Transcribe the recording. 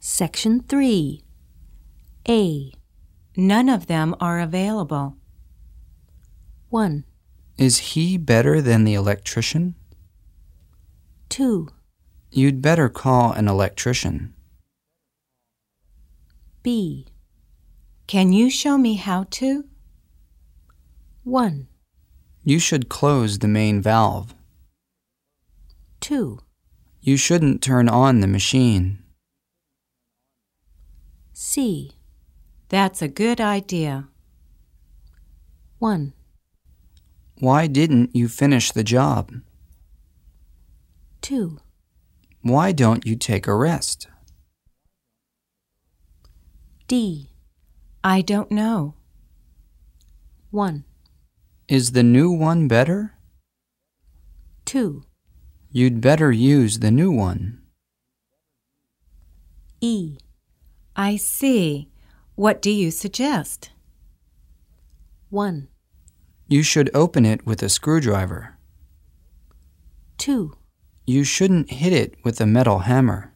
Section 3. A. None of them are available. 1, Is he better than the electrician? 2, You'd better call an electrician. B. Can you show me how to? 1, You should close the main valve. 2, You shouldn't turn on the machine. C. That's a good idea. 1, Why didn't you finish the job? 2, Why don't you take a rest? D. I don't know. 1, Is the new one better? 2, You'd better use the new one. E. I see. What do you suggest? 1, You should open it with a screwdriver. 2, You shouldn't hit it with a metal hammer.